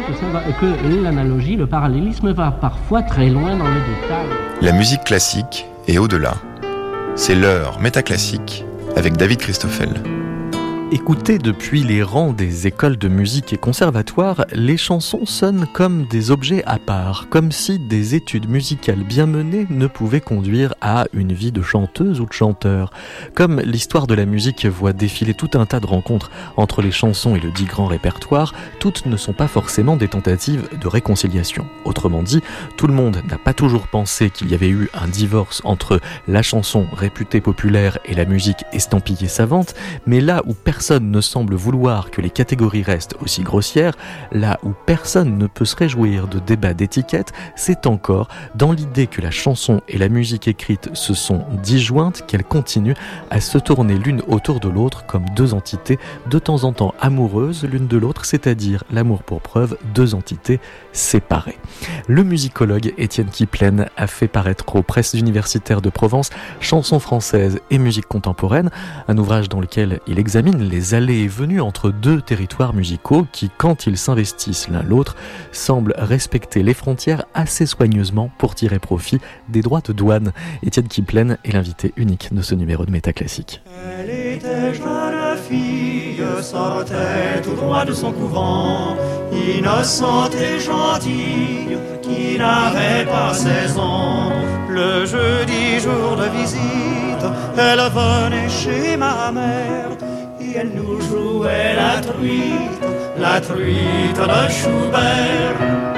que l'analogie, le parallélisme va parfois très loin dans le détail. La musique classique et au-delà. C'est l'heure métaclassique avec David Christoffel. Écoutées depuis les rangs des écoles de musique et conservatoires, les chansons sonnent comme des objets à part, comme si des études musicales bien menées ne pouvaient conduire à une vie de chanteuse ou de chanteur. Comme l'histoire de la musique voit défiler tout un tas de rencontres entre les chansons et le dit grand répertoire, toutes ne sont pas forcément des tentatives de réconciliation. Autrement dit, tout le monde n'a pas toujours pensé qu'il y avait eu un divorce entre la chanson réputée populaire et la musique estampillée savante, mais là où personne ne semble vouloir que les catégories restent aussi grossières, là où personne ne peut se réjouir de débats d'étiquette, c'est encore dans l'idée que la chanson et la musique écrite se sont disjointes qu'elles continuent à se tourner l'une autour de l'autre comme deux entités de temps en temps amoureuses l'une de l'autre, c'est-à-dire l'amour pour preuve, deux entités séparées. Le musicologue Étienne Kiplen a fait paraître aux presses universitaires de Provence Chansons françaises et musique contemporaine, un ouvrage dans lequel il examine les allées et venues entre deux territoires musicaux qui, quand ils s'investissent l'un l'autre, semblent respecter les frontières assez soigneusement pour tirer profit des droits de douane. Étienne Kiplen est l'invité unique de ce numéro de Métaclassique. Elle était jeune fille, sortait tout droit de son couvent, innocente et gentille, qui n'avait pas 16 ans. Le jeudi, jour de visite, elle venait chez ma mère, et elle nous jouait la truite de Schubert.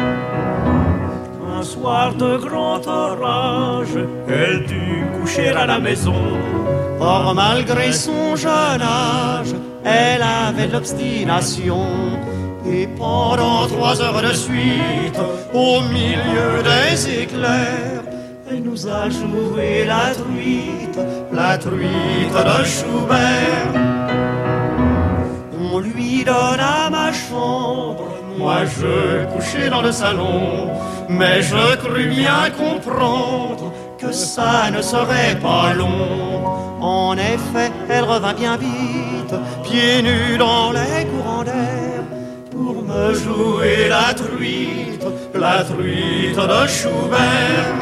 Un soir de grand orage, elle dut coucher à la maison. Or malgré son jeune âge, elle avait de l'obstination. Et pendant 3 heures de suite, au milieu des éclairs, elle nous a joué la truite de Schubert. On lui donna ma chambre, moi je couchais dans le salon, mais je crus bien comprendre que ça ne serait pas long. En effet, elle revint bien vite, pieds nus dans les courants d'air, pour me jouer la truite de Schubert.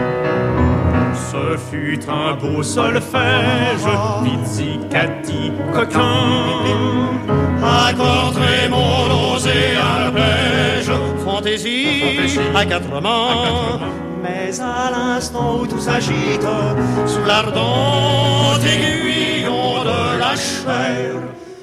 Ce fut un beau solfège, pizzicati, coquin, accord très monos et arpège, fantaisie à 4 mains. Mais à l'instant où tout s'agite, sous l'ardent aiguillon de la chair,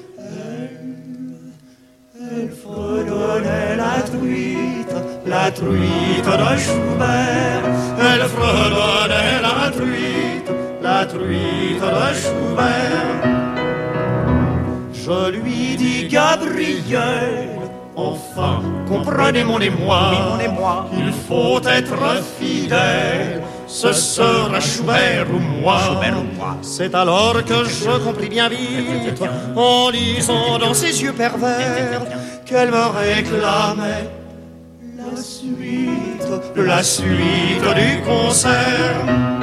elle fredonnait la truite de Schubert. Elle fredonnait la truite de Schubert. Je lui dis Gabriel, enfin, comprenez mon émoi, il faut être fidèle, ce sera Schubert ou moi. C'est alors que je compris bien vite, en lisant dans ses yeux pervers, qu'elle me réclamait la suite du concert.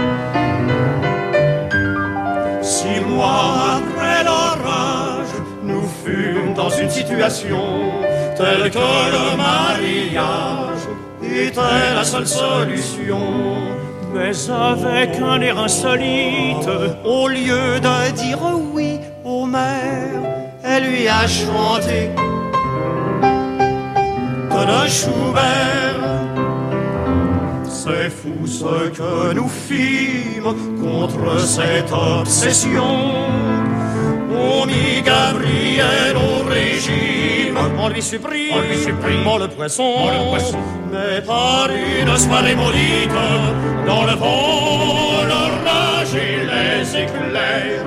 6 mois après l'orage, nous fûmes dans une situation telle que le mariage était la seule solution. Mais avec un air insolite, au lieu de dire oui au maire, elle lui a chanté de Schubert. C'est fou ce que nous fîmes contre cette obsession. On mit Gabriel au régime, on lui supprime le poisson. Mais par une soirée maudite, dans le vent, l'orage et les éclairs,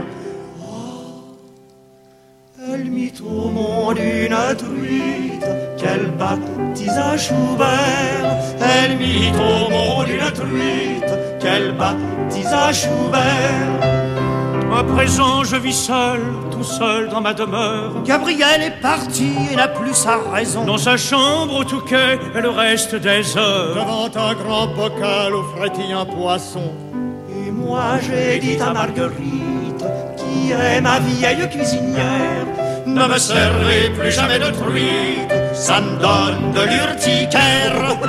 elle mit au monde une truite qu'elle baptisa Schubert. Elle mit au monde une truite qu'elle baptisa Schubert. À présent je vis seul, tout seul dans ma demeure. Gabriel est parti et n'a plus sa raison. Dans sa chambre au Touquet et le reste des heures, devant un grand bocal où frétille un poisson. Et moi j'ai dit à Marguerite, qui est ma vieille cuisinière, ne me servez plus jamais de truite, ça me donne de l'urticaire.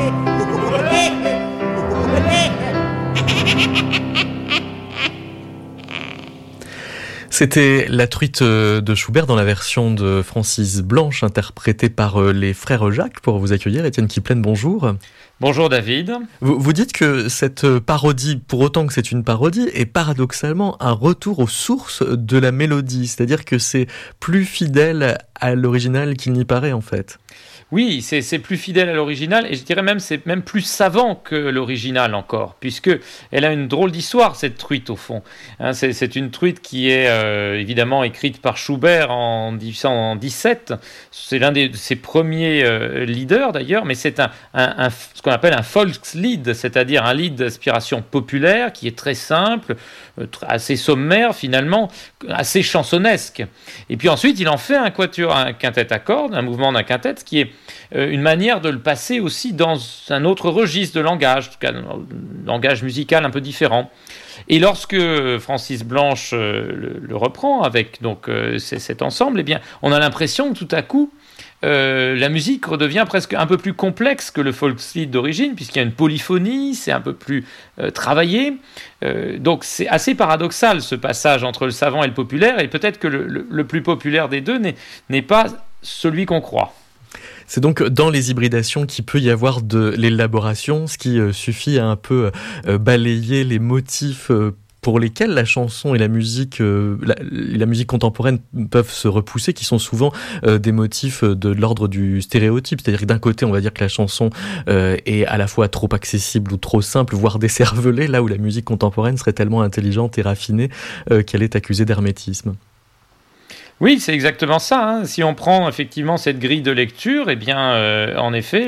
C'était La Truite de Schubert dans la version de Francis Blanche, interprétée par les frères Jacques. Pour vous accueillir, Étienne Kiplen, bonjour. Bonjour David. Vous dites que cette parodie, pour autant que c'est une parodie, est paradoxalement un retour aux sources de la mélodie. C'est-à-dire que c'est plus fidèle à l'original qu'il n'y paraît en fait. Oui, c'est plus fidèle à l'original et je dirais même c'est même plus savant que l'original encore, puisque elle a une drôle d'histoire cette truite au fond. Hein, c'est une truite qui est évidemment écrite par Schubert en 1817. C'est l'un de ses premiers leaders d'ailleurs, mais c'est ce qu'on appelle un Volkslied, c'est-à-dire un lied d'inspiration populaire qui est très simple, assez sommaire finalement, assez chansonnesque. Et puis ensuite il en fait un quatuor, un quintet à cordes, un mouvement d'un quintet, qui est une manière de le passer aussi dans un autre registre de langage, en tout cas un langage musical un peu différent. Et lorsque Francis Blanche le reprend avec donc cet ensemble, eh bien, on a l'impression que tout à coup la musique redevient presque un peu plus complexe que le Volkslied d'origine, puisqu'il y a une polyphonie, c'est un peu plus travaillé. Donc c'est assez paradoxal ce passage entre le savant et le populaire, et peut-être que le plus populaire des deux n'est pas celui qu'on croit. C'est donc dans les hybridations qu'il peut y avoir de l'élaboration, ce qui suffit à un peu balayer les motifs pour lesquels la chanson et la musique contemporaine peuvent se repousser, qui sont souvent des motifs de l'ordre du stéréotype. C'est-à-dire que d'un côté, on va dire que la chanson est à la fois trop accessible ou trop simple, voire décervelée, là où la musique contemporaine serait tellement intelligente et raffinée qu'elle est accusée d'hermétisme. Oui, c'est exactement ça. Hein. Si on prend effectivement cette grille de lecture, eh bien, en effet,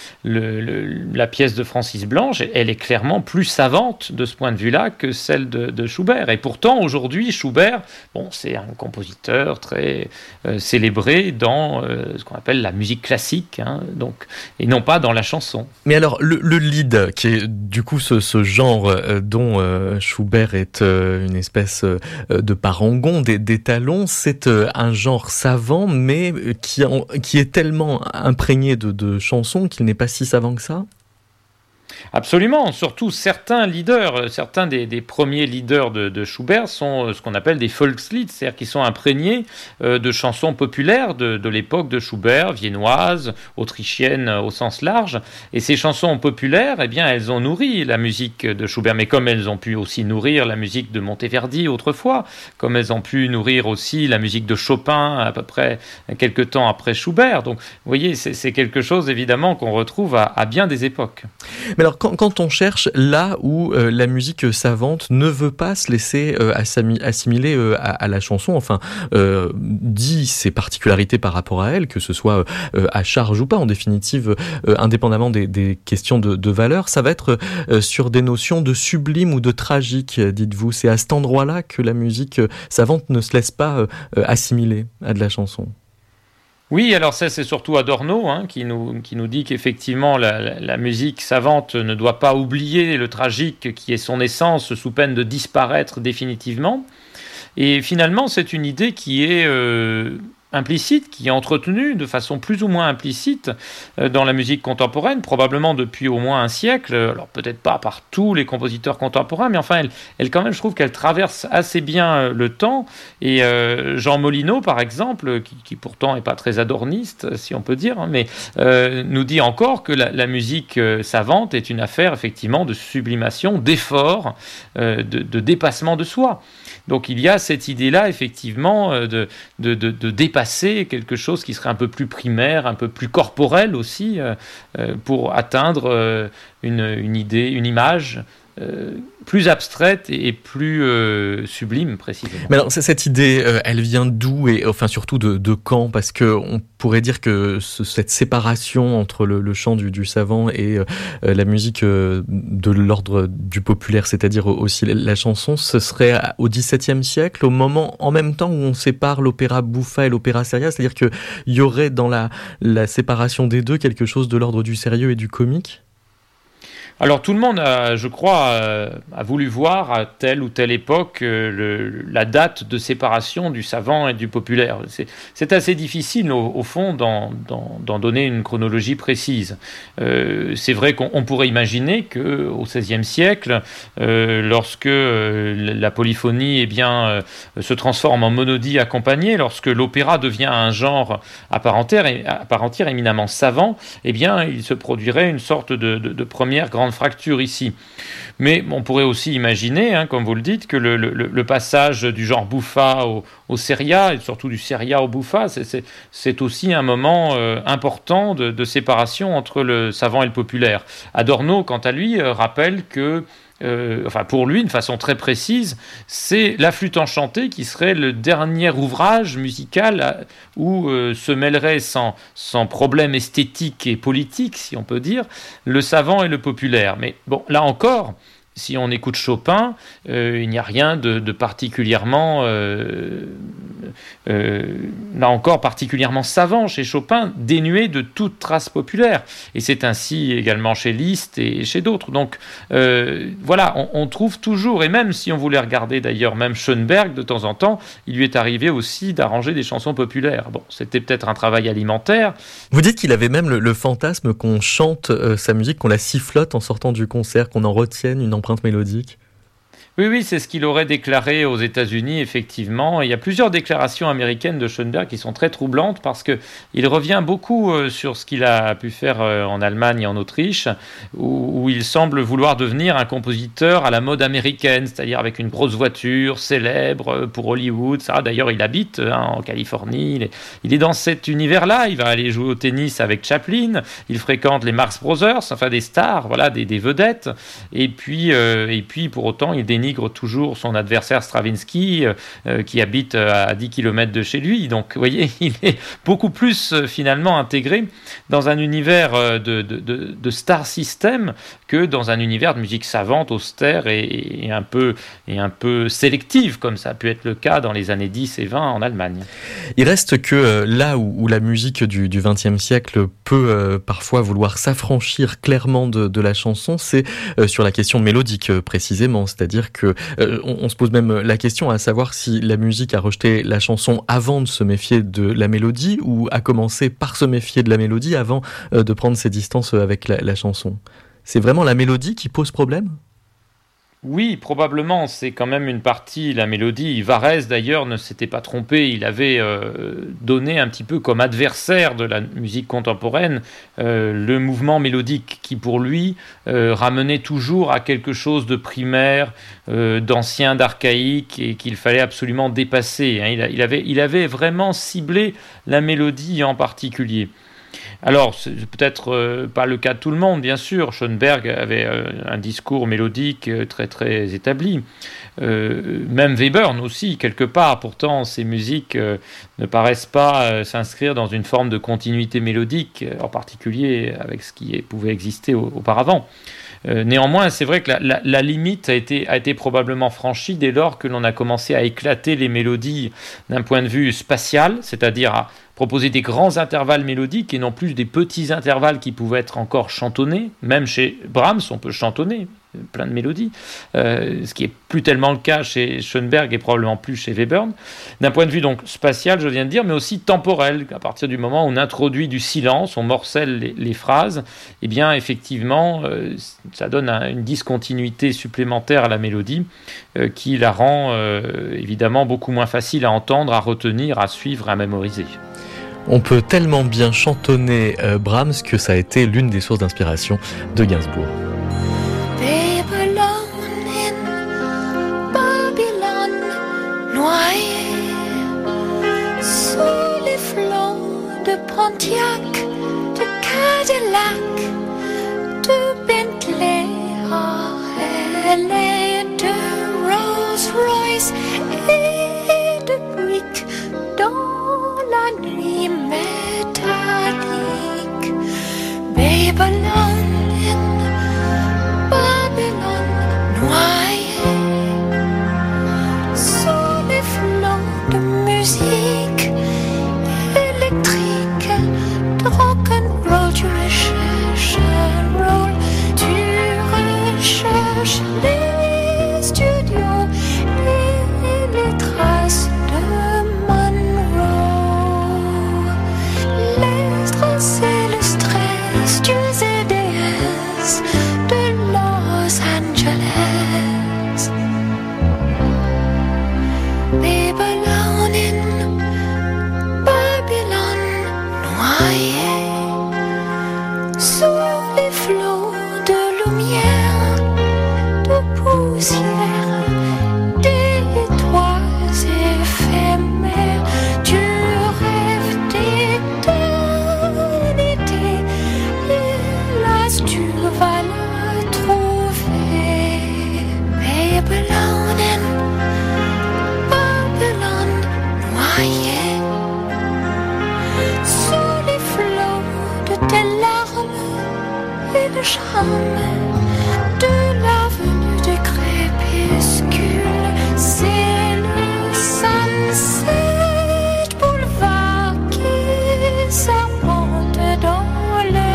la pièce de Francis Blanche, elle est clairement plus savante de ce point de vue-là que celle de Schubert. Et pourtant, aujourd'hui, Schubert, c'est un compositeur très célébré dans ce qu'on appelle la musique classique, hein, donc, et non pas dans la chanson. Mais alors, le lied, qui est du coup ce genre dont Schubert est une espèce de parangon, d'étalon, c'est un genre savant, mais qui est tellement imprégné de chansons qu'il n'est pas si savant que ça. Absolument, surtout certains leaders, certains des premiers leaders de Schubert sont ce qu'on appelle des Volkslied, c'est-à-dire qu'ils sont imprégnés de chansons populaires de l'époque de Schubert, viennoises, autrichiennes au sens large. Et ces chansons populaires, eh bien, elles ont nourri la musique de Schubert, mais comme elles ont pu aussi nourrir la musique de Monteverdi autrefois, comme elles ont pu nourrir aussi la musique de Chopin à peu près quelques temps après Schubert. Donc, vous voyez, c'est quelque chose évidemment qu'on retrouve à bien des époques. Mais alors, quand on cherche là où la musique savante ne veut pas se laisser assimiler à la chanson, enfin, dit ses particularités par rapport à elle, que ce soit à charge ou pas, en définitive, indépendamment des questions de valeur, ça va être sur des notions de sublime ou de tragique, dites-vous. C'est à cet endroit-là que la musique savante ne se laisse pas assimiler à de la chanson. Oui, alors ça c'est surtout Adorno qui nous dit qu'effectivement la musique savante ne doit pas oublier le tragique qui est son essence sous peine de disparaître définitivement. Et finalement c'est une idée qui est implicite, qui est entretenue de façon plus ou moins implicite dans la musique contemporaine, probablement depuis au moins un siècle, alors peut-être pas par tous les compositeurs contemporains, mais enfin elle quand même, je trouve qu'elle traverse assez bien le temps, et Jean Molineau par exemple, qui pourtant n'est pas très adorniste, si on peut dire, mais nous dit encore que la musique savante est une affaire effectivement de sublimation, d'effort, de dépassement de soi. Donc il y a cette idée-là, effectivement, de dépasser quelque chose qui serait un peu plus primaire, un peu plus corporel aussi, pour atteindre une idée, une image plus abstraite et plus sublime, précisément. Mais alors, cette idée, elle vient d'où et enfin surtout de quand? Parce qu'on pourrait dire que cette séparation entre le chant du savant et la musique de l'ordre du populaire, c'est-à-dire aussi la chanson, ce serait au XVIIe siècle, au moment en même temps où on sépare l'opéra buffa et l'opéra seria, c'est-à-dire qu'il y aurait dans la séparation des deux quelque chose de l'ordre du sérieux et du comique? Alors tout le monde, je crois, a voulu voir à telle ou telle époque la date de séparation du savant et du populaire. C'est assez difficile au fond d'en donner une chronologie précise. C'est vrai qu'on pourrait imaginer qu'au XVIe siècle, lorsque la polyphonie se transforme en monodie accompagnée, lorsque l'opéra devient un genre à part entière éminemment savant, il se produirait une sorte de première grande fracture ici. Mais on pourrait aussi imaginer, comme vous le dites, que le passage du genre buffa au seria, et surtout du seria au buffa, c'est aussi un moment important de séparation entre le savant et le populaire. Adorno, quant à lui, rappelle que pour lui, de façon très précise, c'est La Flûte enchantée qui serait le dernier ouvrage musical où se mêlerait sans problème esthétique et politique, si on peut dire, le savant et le populaire. Mais bon, là encore, si on écoute Chopin, il n'y a rien de particulièrement, là encore, particulièrement savant chez Chopin, dénué de toute trace populaire. Et c'est ainsi également chez Liszt et chez d'autres. Donc voilà, on trouve toujours, et même si on voulait regarder d'ailleurs, même Schoenberg, de temps en temps, il lui est arrivé aussi d'arranger des chansons populaires. Bon, c'était peut-être un travail alimentaire. Vous dites qu'il avait même le fantasme qu'on chante sa musique, qu'on la sifflote en sortant du concert, qu'on en retienne une empreinte mélodique. Oui, c'est ce qu'il aurait déclaré aux États-Unis, effectivement. Et il y a plusieurs déclarations américaines de Schoenberg qui sont très troublantes parce qu'il revient beaucoup sur ce qu'il a pu faire en Allemagne et en Autriche, où il semble vouloir devenir un compositeur à la mode américaine, c'est-à-dire avec une grosse voiture, célèbre pour Hollywood. Ça, d'ailleurs, il habite en Californie. Il est dans cet univers-là. Il va aller jouer au tennis avec Chaplin. Il fréquente les Marx Brothers, enfin des stars, voilà, des vedettes. Et puis, pour autant, il dénigre toujours son adversaire Stravinsky qui habite à 10 km de chez lui. Donc, vous voyez, il est beaucoup plus finalement intégré dans un univers de star system que dans un univers de musique savante, austère et un peu sélective, comme ça a pu être le cas dans les années 10 et 20 en Allemagne. Il reste que là où la musique du XXe siècle peut parfois vouloir s'affranchir clairement de la chanson, c'est sur la question mélodique précisément, c'est-à-dire que on se pose même la question à savoir si la musique a rejeté la chanson avant de se méfier de la mélodie ou a commencé par se méfier de la mélodie avant de prendre ses distances avec la chanson. C'est vraiment la mélodie qui pose problème ? Oui, probablement, c'est quand même une partie, la mélodie. Varèse, d'ailleurs, ne s'était pas trompé. Il avait donné un petit peu comme adversaire de la musique contemporaine le mouvement mélodique qui, pour lui, ramenait toujours à quelque chose de primaire, d'ancien, d'archaïque, et qu'il fallait absolument dépasser. Il avait vraiment ciblé la mélodie en particulier. Alors, c'est peut-être pas le cas de tout le monde, bien sûr. Schoenberg avait un discours mélodique très très établi. Même Webern aussi, quelque part. Pourtant, ses musiques ne paraissent pas s'inscrire dans une forme de continuité mélodique, en particulier avec ce qui pouvait exister auparavant. Néanmoins, c'est vrai que la limite a été probablement franchie dès lors que l'on a commencé à éclater les mélodies d'un point de vue spatial, c'est-à-dire à proposer des grands intervalles mélodiques et non plus des petits intervalles qui pouvaient être encore chantonnés. Même chez Brahms, on peut chantonner plein de mélodies, ce qui n'est plus tellement le cas chez Schoenberg et probablement plus chez Webern. D'un point de vue donc spatial, je viens de dire, mais aussi temporel. À partir du moment où on introduit du silence, on morcelle les phrases, eh bien effectivement, ça donne une discontinuité supplémentaire à la mélodie qui la rend évidemment beaucoup moins facile à entendre, à retenir, à suivre, à mémoriser. On peut tellement bien chantonner Brahms que ça a été l'une des sources d'inspiration de Gainsbourg. Sous les flots de Pontiac, de Cadillac, de Bentley, Harley, de Rolls Royce et de Buick dans la nuit métallique. Babylone in Babylone noyée sous les flots de musique électrique, de rock'n'roll, du roll, du noyé sous les flots de lumière, de poussière, d'étoiles éphémères, du rêve d'éternité. Hélas, tu vas la trouver. Babylone noyée sous les flots de tes larmes et le charme de l'avenue du crépuscule. C'est le Sunset Boulevard qui serpente dans le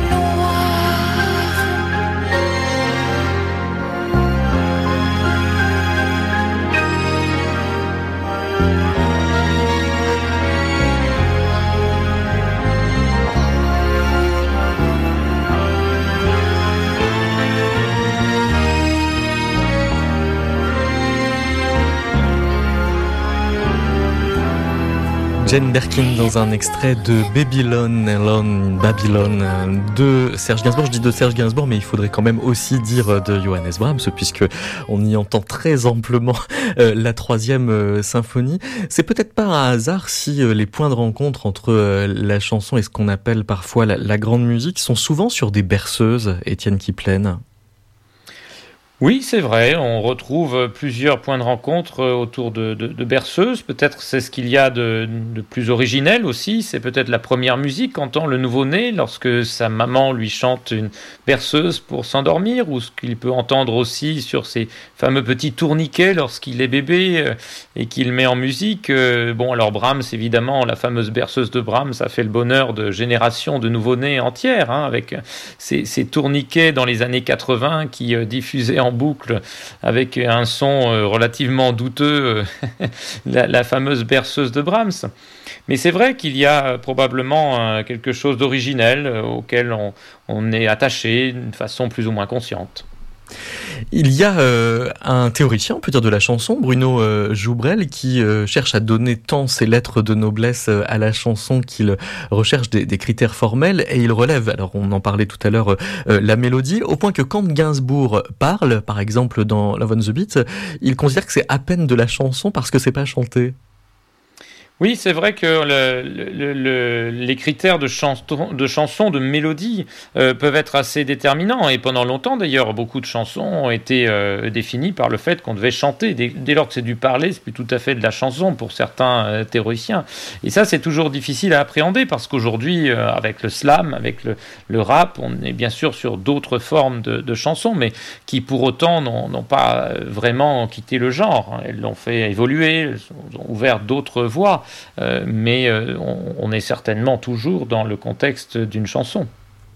Jane Birkin dans un extrait de Babylon de Serge Gainsbourg. Je dis de Serge Gainsbourg, mais il faudrait quand même aussi dire de Johannes Brahms, puisque on y entend très amplement la troisième symphonie. C'est peut-être pas un hasard si les points de rencontre entre la chanson et ce qu'on appelle parfois la grande musique sont souvent sur des berceuses, Étienne Kiplen. Oui, c'est vrai, on retrouve plusieurs points de rencontre autour de berceuses. Peut-être c'est ce qu'il y a de plus originel aussi. C'est peut-être la première musique qu'entend le nouveau-né lorsque sa maman lui chante une berceuse pour s'endormir, ou ce qu'il peut entendre aussi sur ces fameux petits tourniquets lorsqu'il est bébé et qu'il met en musique. Bon, alors Brahms, évidemment, la fameuse berceuse de Brahms, ça fait le bonheur de générations de nouveau-nés entières, avec ces tourniquets dans les années 80 qui diffusaient en boucle avec un son relativement douteux, la fameuse berceuse de Brahms. Mais c'est vrai qu'il y a probablement quelque chose d'originel auquel on est attaché d'une façon plus ou moins consciente. Il y a un théoricien, on peut dire, de la chanson, Bruno Joubrel, qui cherche à donner tant ses lettres de noblesse à la chanson qu'il recherche des critères formels, et il relève, alors on en parlait tout à l'heure, la mélodie, au point que quand Gainsbourg parle, par exemple dans Love on the Beat, il considère que c'est à peine de la chanson parce que c'est pas chanté. Oui, c'est vrai que les critères de chanson, de mélodie peuvent être assez déterminants. Et pendant longtemps, d'ailleurs, beaucoup de chansons ont été définies par le fait qu'on devait chanter. Dès lors que c'est du parler, c'est plus tout à fait de la chanson pour certains théoriciens. Et ça, c'est toujours difficile à appréhender parce qu'aujourd'hui, avec le slam, avec le rap, on est bien sûr sur d'autres formes de chansons, mais qui pour autant n'ont pas vraiment quitté le genre. Elles l'ont fait évoluer, elles ont ouvert d'autres voies. Mais on est certainement toujours dans le contexte d'une chanson.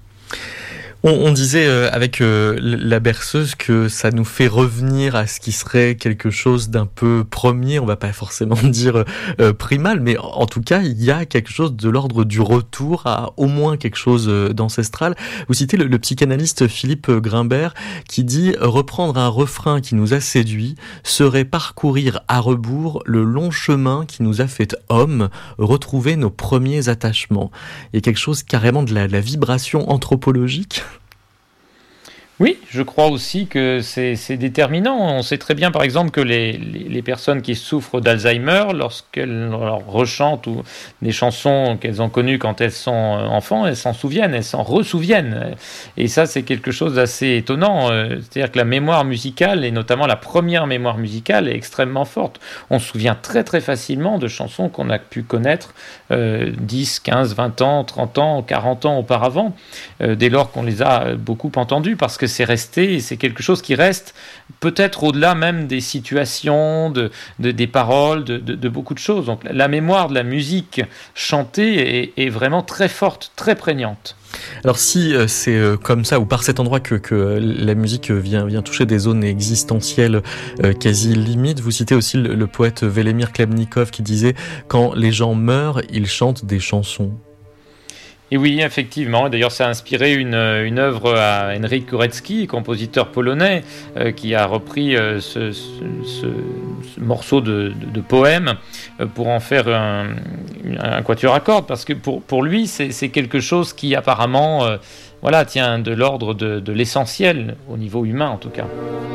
On disait avec la berceuse que ça nous fait revenir à ce qui serait quelque chose d'un peu premier, on va pas forcément dire primal, mais en tout cas il y a quelque chose de l'ordre du retour à au moins quelque chose d'ancestral. Vous citez le psychanalyste Philippe Grimbert qui dit « Reprendre un refrain qui nous a séduit serait parcourir à rebours le long chemin qui nous a fait homme, retrouver nos premiers attachements ». Il y a quelque chose carrément de la vibration anthropologique. Oui, je crois aussi que c'est déterminant. On sait très bien, par exemple, que les personnes qui souffrent d'Alzheimer, lorsqu'elles rechantent des chansons qu'elles ont connues quand elles sont enfants, elles s'en souviennent, elles s'en ressouviennent. Et ça, c'est quelque chose d'assez étonnant. C'est-à-dire que la mémoire musicale, et notamment la première mémoire musicale, est extrêmement forte. On se souvient très très facilement de chansons qu'on a pu connaître 10, 15, 20 ans, 30 ans, 40 ans auparavant, dès lors qu'on les a beaucoup entendues, parce que c'est resté, et c'est quelque chose qui reste peut-être au-delà même des situations, des paroles, de beaucoup de choses. Donc la mémoire de la musique chantée est vraiment très forte, très prégnante. Alors si c'est comme ça, ou par cet endroit que la musique vient toucher des zones existentielles quasi limites, vous citez aussi le poète Velemir Khlebnikov qui disait « Quand les gens meurent, ils chantent des chansons ». Et oui, effectivement. D'ailleurs, ça a inspiré une œuvre à Henryk Górecki, compositeur polonais, qui a repris ce morceau de poème pour en faire un quatuor à cordes, parce que pour lui, c'est quelque chose qui apparemment tient de l'ordre de l'essentiel, au niveau humain en tout cas.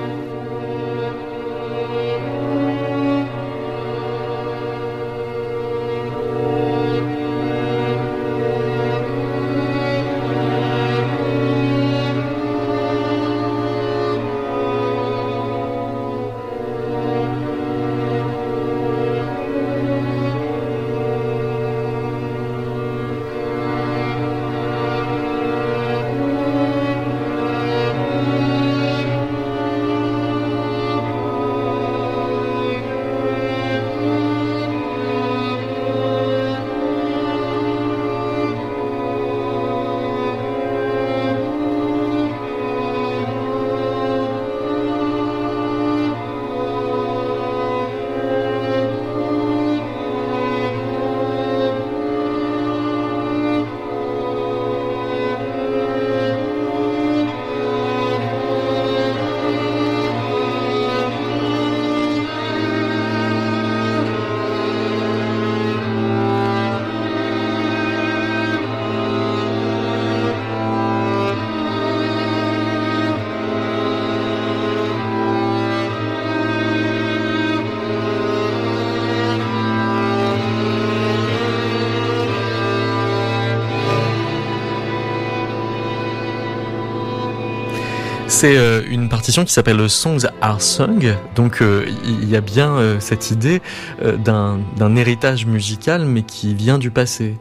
C'est une partition qui s'appelle Songs Are Sung, donc il y a bien cette idée d'un héritage musical, mais qui vient du passé.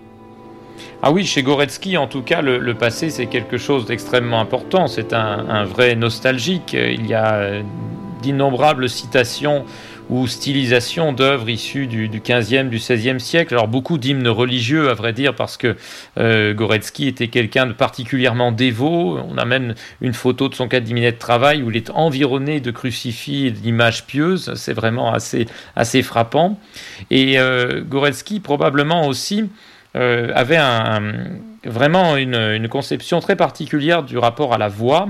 Ah oui, chez Górecki, en tout cas, le passé, c'est quelque chose d'extrêmement important. C'est un vrai nostalgique. Il y a d'innombrables citations ou stylisations d'œuvres issues du 15e, du 16e siècle. Alors beaucoup d'hymnes religieux, à vrai dire, parce que Górecki était quelqu'un de particulièrement dévot. On a même une photo de son cabinet de travail où il est environné de crucifix et d'images pieuses. C'est vraiment assez frappant. Et Górecki, probablement aussi, avait vraiment une conception très particulière du rapport à la voix.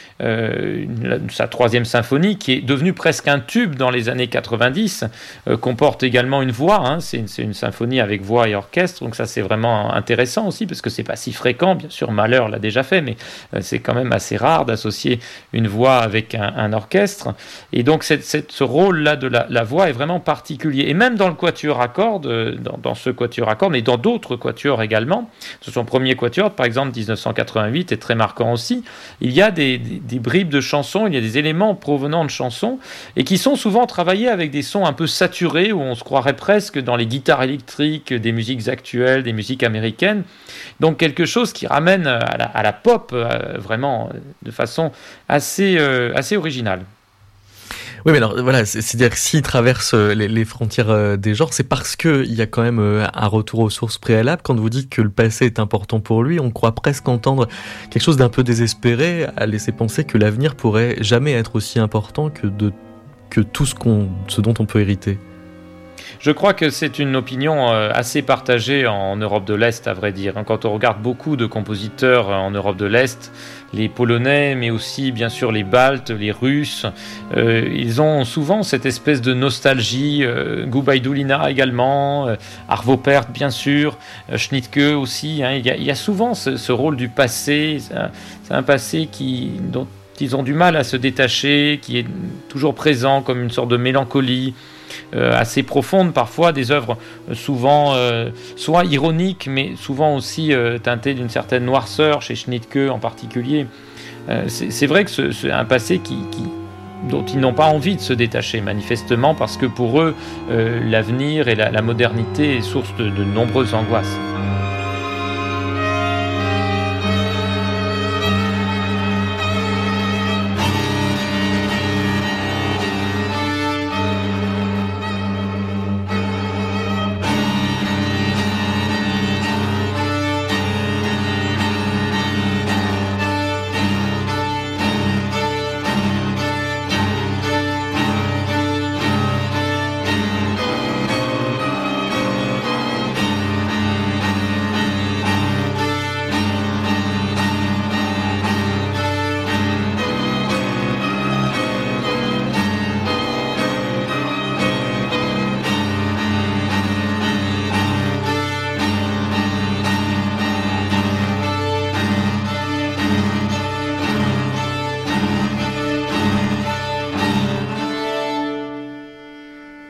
Sa troisième symphonie, qui est devenue presque un tube dans les années 90, comporte également une voix, hein. C'est une symphonie avec voix et orchestre, donc ça c'est vraiment intéressant aussi, parce que c'est pas si fréquent. Bien sûr, Mahler l'a déjà fait, mais c'est quand même assez rare d'associer une voix avec un orchestre, et donc ce rôle-là de la voix est vraiment particulier, et même dans le quatuor à cordes, dans ce quatuor à cordes, mais dans d'autres quatuors également. Son premier quatuor, par exemple, 1988, est très marquant aussi. Il y a des bribes de chansons, il y a des éléments provenant de chansons et qui sont souvent travaillés avec des sons un peu saturés, où on se croirait presque dans les guitares électriques des musiques actuelles, des musiques américaines. Donc quelque chose qui ramène à la pop vraiment de façon assez originale. Oui, mais alors voilà, c'est-à-dire que s'il traverse les frontières des genres, c'est parce qu'il y a quand même un retour aux sources préalables. Quand vous dites que le passé est important pour lui, on croit presque entendre quelque chose d'un peu désespéré, à laisser penser que l'avenir pourrait jamais être aussi important que tout ce dont on peut hériter. Je crois que c'est une opinion assez partagée en Europe de l'Est, à vrai dire. Quand on regarde beaucoup de compositeurs en Europe de l'Est, les Polonais, mais aussi bien sûr les Baltes, les Russes, ils ont souvent cette espèce de nostalgie. Gubaidulina également, Arvo Pärt bien sûr, Schnittke aussi. Hein. Il y a souvent ce rôle du passé. C'est un passé dont ils ont du mal à se détacher, qui est toujours présent comme une sorte de mélancolie. Assez profonde parfois, des œuvres souvent soit ironiques, mais souvent aussi teintées d'une certaine noirceur, chez Schnittke en particulier. C'est vrai que c'est un passé dont ils n'ont pas envie de se détacher, manifestement, parce que pour eux, l'avenir et la modernité est source de nombreuses angoisses.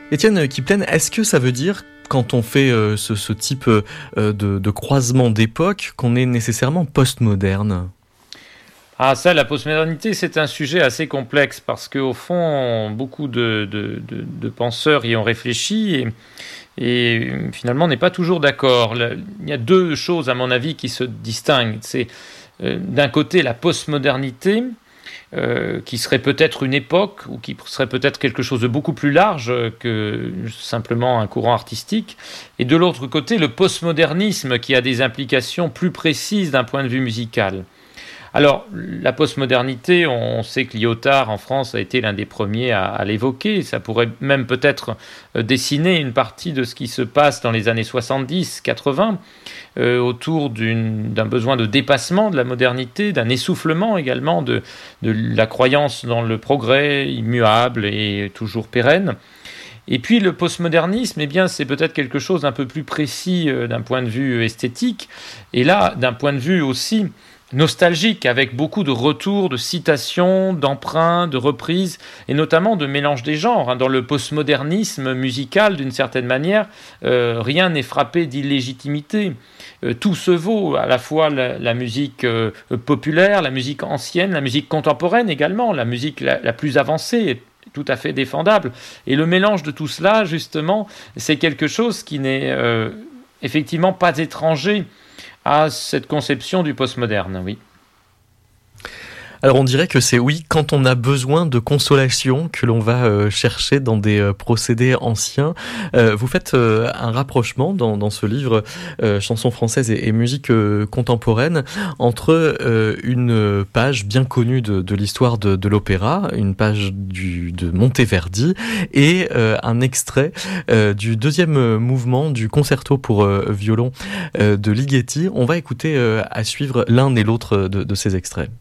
Étienne Kiplen, est-ce que ça veut dire, quand on fait ce type de croisement d'époque, qu'on est nécessairement postmoderne ? Ah ça, la postmodernité, c'est un sujet assez complexe parce qu'au fond, beaucoup de penseurs y ont réfléchi et finalement on n'est pas toujours d'accord. Il y a deux choses, à mon avis, qui se distinguent. C'est d'un côté la postmodernité, qui serait peut-être une époque ou qui serait peut-être quelque chose de beaucoup plus large que simplement un courant artistique, et de l'autre côté le postmodernisme qui a des implications plus précises d'un point de vue musical. Alors, la postmodernité, on sait que Lyotard en France a été l'un des premiers à l'évoquer. Ça pourrait même peut-être dessiner une partie de ce qui se passe dans les années 70-80, autour d'un besoin de dépassement de la modernité, d'un essoufflement également de la croyance dans le progrès immuable et toujours pérenne. Et puis le postmodernisme, eh bien, c'est peut-être quelque chose d'un peu plus précis d'un point de vue esthétique, et là, d'un point de vue aussi nostalgique, avec beaucoup de retours, de citations, d'emprunts, de reprises, et notamment de mélange des genres. Dans le postmodernisme musical, d'une certaine manière, rien n'est frappé d'illégitimité. Tout se vaut, à la fois la musique populaire, la musique ancienne, la musique contemporaine également, la musique la plus avancée, tout à fait défendable. Et le mélange de tout cela, justement, c'est quelque chose qui n'est effectivement pas étranger à cette conception du postmoderne, oui. Alors on dirait que c'est, oui, quand on a besoin de consolation que l'on va chercher dans des procédés anciens. Vous faites un rapprochement dans ce livre Chansons françaises et musique contemporaine entre une page bien connue de l'histoire de l'opéra, une page de Monteverdi, et un extrait du deuxième mouvement du concerto pour violon de Ligeti. On va écouter à suivre l'un et l'autre de ces extraits.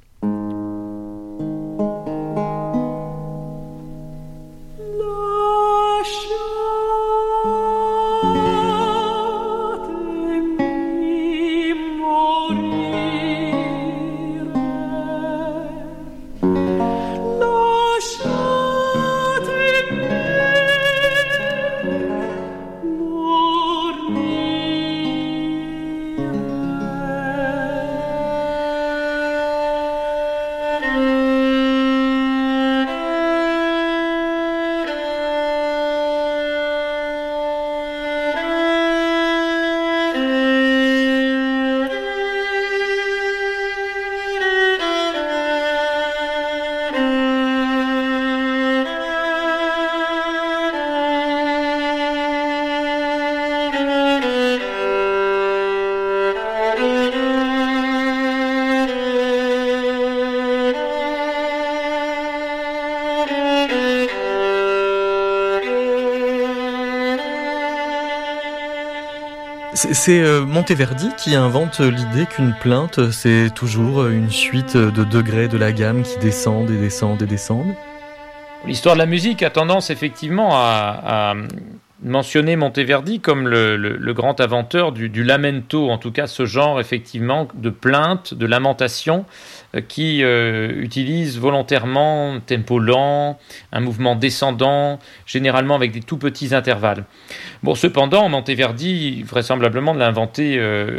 C'est Monteverdi qui invente l'idée qu'une plainte, c'est toujours une suite de degrés de la gamme qui descendent et descendent et descendent. L'histoire de la musique a tendance effectivement à mentionner Monteverdi comme le grand inventeur du lamento, en tout cas ce genre effectivement de plainte, de lamentation, qui utilise volontairement un tempo lent, un mouvement descendant, généralement avec des tout petits intervalles. Bon, cependant, Monteverdi, vraisemblablement, ne l'a inventé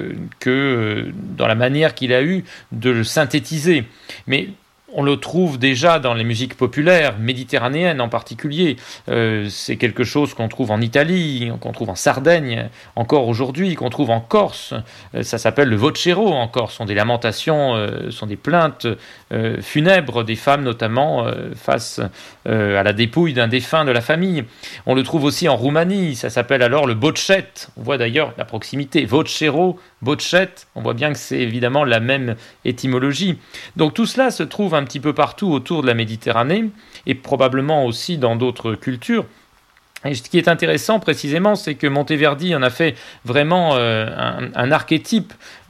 que dans la manière qu'il a eu de le synthétiser. Mais on le trouve déjà dans les musiques populaires, méditerranéennes en particulier. C'est quelque chose qu'on trouve en Italie, qu'on trouve en Sardaigne, encore aujourd'hui, qu'on trouve en Corse. Ça s'appelle le vocero en Corse. Ce sont des lamentations, sont des plaintes funèbres des femmes, notamment face à la dépouille d'un défunt de la famille. On le trouve aussi en Roumanie. Ça s'appelle alors le bocchet. On voit d'ailleurs la proximité. Vocero, bocchet. On voit bien que c'est évidemment la même étymologie. Donc tout cela se trouve un petit peu partout autour de la Méditerranée et probablement aussi dans d'autres cultures. Et ce qui est intéressant précisément, c'est que Monteverdi en a fait vraiment un archétype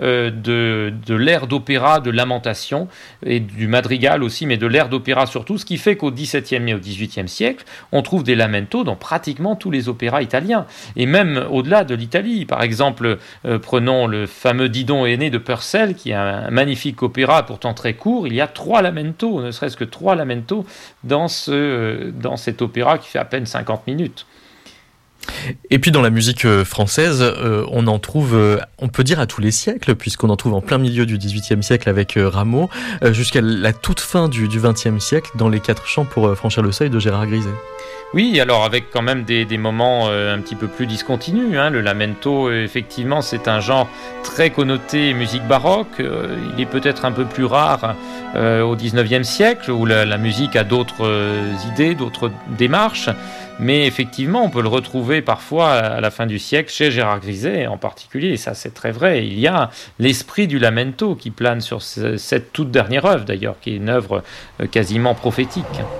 de l'ère d'opéra, de lamentation et du madrigal aussi, mais de l'ère d'opéra surtout, ce qui fait qu'au XVIIe et au XVIIIe siècle, on trouve des lamentos dans pratiquement tous les opéras italiens, et même au-delà de l'Italie. Par exemple, prenons le fameux Didon aîné de Purcell, qui est un magnifique opéra pourtant très court. Il y a 3 lamentos, ne serait-ce que 3 lamentos dans cet opéra qui fait à peine 50 minutes. Et puis dans la musique française, on en trouve, on peut dire à tous les siècles, puisqu'on en trouve en plein milieu du XVIIIe siècle avec Rameau, jusqu'à la toute fin du XXe siècle, dans les 4 chants pour franchir le seuil de Gérard Griset. Oui, alors avec quand même des moments un petit peu plus discontinus. Le lamento, effectivement, c'est un genre très connoté musique baroque. Il est peut-être un peu plus rare au XIXe siècle, où la musique a d'autres idées, d'autres démarches. Mais effectivement, on peut le retrouver parfois à la fin du siècle chez Gérard Griset en particulier, et ça c'est très vrai. Il y a l'esprit du lamento qui plane sur cette toute dernière œuvre d'ailleurs, qui est une œuvre quasiment prophétique.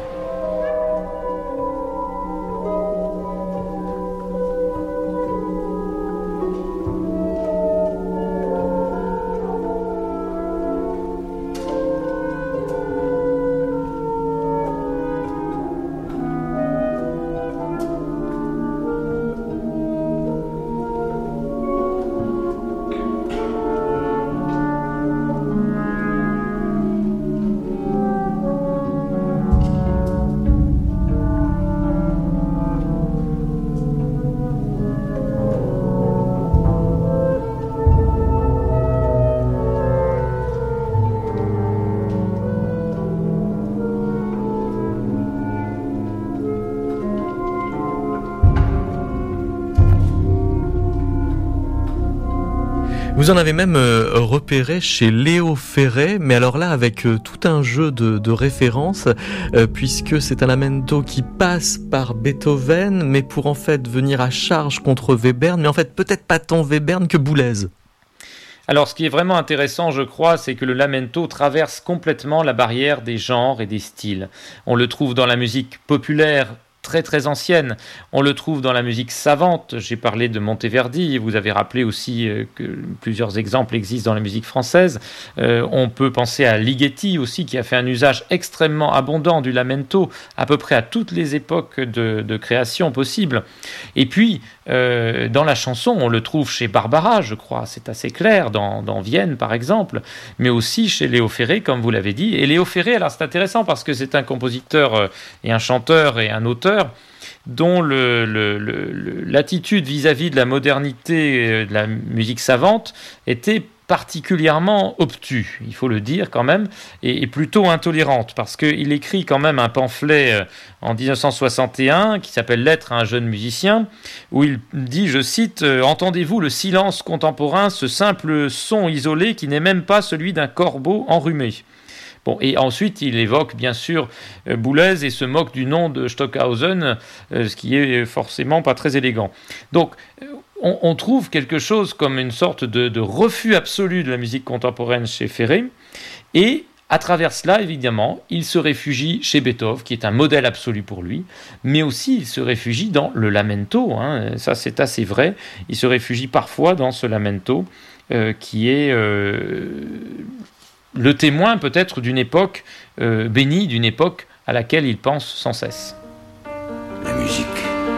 Vous en avez même repéré chez Léo Ferré, mais alors là avec tout un jeu de références, puisque c'est un lamento qui passe par Beethoven, mais pour en fait venir à charge contre Webern, mais en fait peut-être pas tant Webern que Boulez. Alors, ce qui est vraiment intéressant, je crois, c'est que le lamento traverse complètement la barrière des genres et des styles. On le trouve dans la musique populaire, très très ancienne. On le trouve dans la musique savante. J'ai parlé de Monteverdi. Vous avez rappelé aussi que plusieurs exemples existent dans la musique française. On peut penser à Ligeti aussi, qui a fait un usage extrêmement abondant du lamento à peu près à toutes les époques de création possibles. Et puis, dans la chanson, on le trouve chez Barbara, je crois. C'est assez clair, dans Vienne par exemple, mais aussi chez Léo Ferré, comme vous l'avez dit. Et Léo Ferré, alors c'est intéressant parce que c'est un compositeur et un chanteur et un auteur dont l'attitude vis-à-vis de la modernité de la musique savante était particulièrement obtuse, il faut le dire quand même, et plutôt intolérante, parce qu'il écrit quand même un pamphlet en 1961 qui s'appelle « Lettre à un jeune musicien », où il dit, je cite, « Entendez-vous le silence contemporain, ce simple son isolé qui n'est même pas celui d'un corbeau enrhumé ?» Bon, et ensuite, il évoque bien sûr Boulez et se moque du nom de Stockhausen, ce qui est forcément pas très élégant. Donc, on trouve quelque chose comme une sorte de refus absolu de la musique contemporaine chez Ferré, et à travers cela, évidemment, il se réfugie chez Beethoven, qui est un modèle absolu pour lui, mais aussi il se réfugie dans le lamento, ça c'est assez vrai, il se réfugie parfois dans ce lamento qui est... le témoin peut-être d'une époque bénie, d'une époque à laquelle il pense sans cesse. La musique.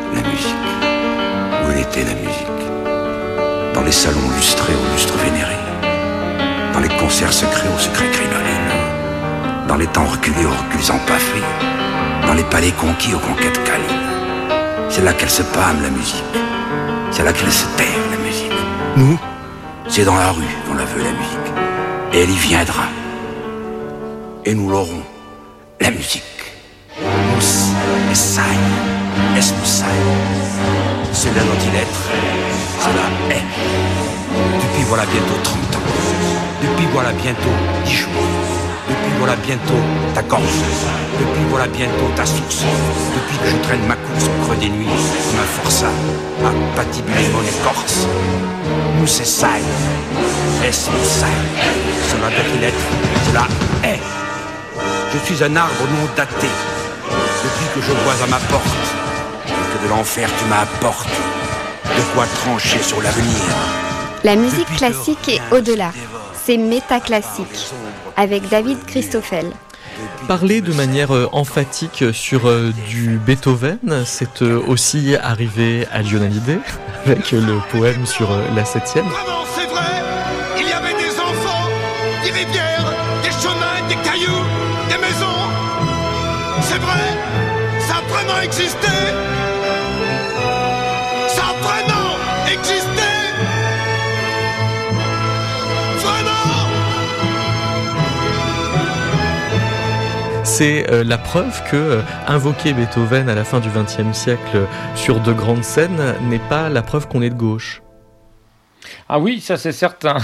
Où elle était la musique? Dans les salons lustrés aux lustres vénérés, dans les concerts secrets aux secrets crinolinés, dans les temps reculés aux reculs empaffés, dans les palais conquis aux conquêtes câlines. C'est là qu'elle se pâme la musique, c'est là qu'elle se perd la musique. Nous, c'est dans la rue qu'on la veut la musique. Et elle y viendra. Et nous l'aurons, la musique. Mus Messiah, es Messiah. Cela doit-il être, cela est. Depuis voilà bientôt 30 ans. Depuis voilà bientôt 10 jours. Depuis voilà bientôt ta gorge. Depuis voilà bientôt ta source. Depuis que je traîne ma course au creux des nuits, ma forçat à patibuler mon écorce. Mus Messiah, es Messiah. Cela doit-il être, cela est. Je suis un arbre non daté. Depuis que je vois à ma porte, et que de l'enfer tu m'apportes, de quoi trancher sur l'avenir. La musique classique est au-delà. C'est métaclassique, avec David Christoffel. Parler de manière emphatique sur du Beethoven, c'est aussi arrivé à Lionel Hallyday, avec le poème sur la 7e. Vraiment, c'est vrai, il y avait des enfants, des rivières, des chemins, des cailloux, des maisons. C'est vrai, ça a vraiment existé. exister. Vraiment. C'est la preuve que invoquer Beethoven à la fin du XXe siècle sur de grandes scènes n'est pas la preuve qu'on est de gauche. Ah oui, ça c'est certain.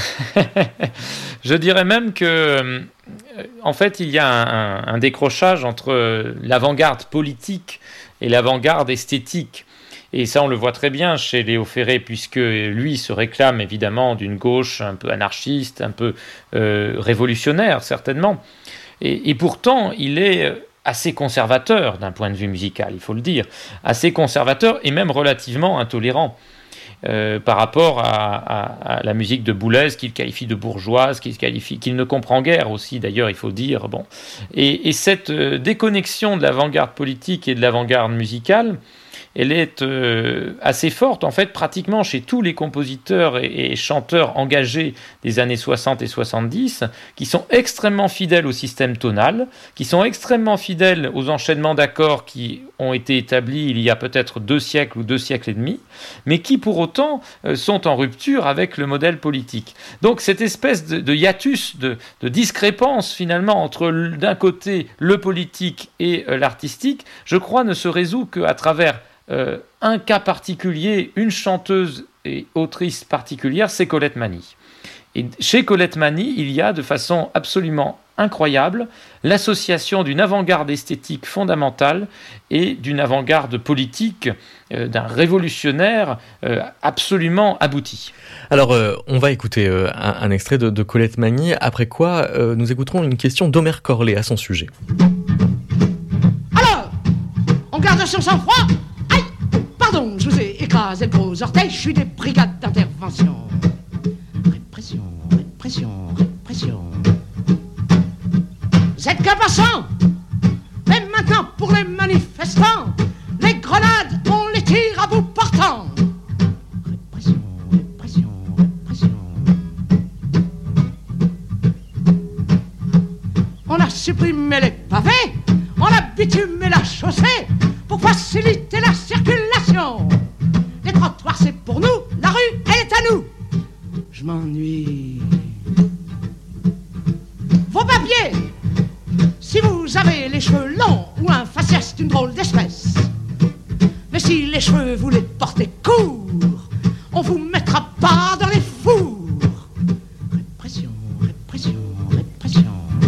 Je dirais même que, en fait, il y a un décrochage entre l'avant-garde politique et l'avant-garde esthétique. Et ça, on le voit très bien chez Léo Ferré, puisque lui se réclame évidemment d'une gauche un peu anarchiste, un peu révolutionnaire, certainement. Et pourtant, il est assez conservateur d'un point de vue musical, il faut le dire. Assez conservateur et même relativement intolérant. Par rapport à la musique de Boulez, qu'il qualifie de bourgeoise, qu'il ne comprend guère aussi, d'ailleurs, il faut dire. Bon. Et cette déconnexion de l'avant-garde politique et de l'avant-garde musicale, elle est assez forte, en fait, pratiquement chez tous les compositeurs et chanteurs engagés des années 60 et 70, qui sont extrêmement fidèles au système tonal, qui sont extrêmement fidèles aux enchaînements d'accords qui ont été établis il y a peut-être 2 siècles ou 2 siècles et demi, mais qui pour autant sont en rupture avec le modèle politique. Donc cette espèce de hiatus, de discrépance finalement entre d'un côté le politique et l'artistique, je crois ne se résout qu'à travers un cas particulier, une chanteuse et autrice particulière, c'est Colette Mani. Et chez Colette Mani, il y a de façon absolument incroyable l'association d'une avant-garde esthétique fondamentale et d'une avant-garde politique, d'un révolutionnaire absolument abouti. Alors, on va écouter un extrait de Colette Mani, après quoi nous écouterons une question d'Omer Corlet à son sujet. Alors, on garde son sang-froid. Pardon, je vous ai écrasé le gros orteil, je suis des brigades d'intervention. Répression, répression, répression. Vous êtes qu'un passant. Mais maintenant, pour les manifestants, les grenades, on les tire à bout portant. Répression, répression, répression. On a supprimé les pavés, on a bitumé la chaussée pour faciliter la circulation. Les trottoirs, c'est pour nous, la rue, elle est à nous. Je m'ennuie. Vos papiers, si vous avez les cheveux longs ou un faciès d'une drôle d'espèce. Mais si les cheveux, vous les portez courts, on vous mettra pas dans les fours. Répression, répression, répression.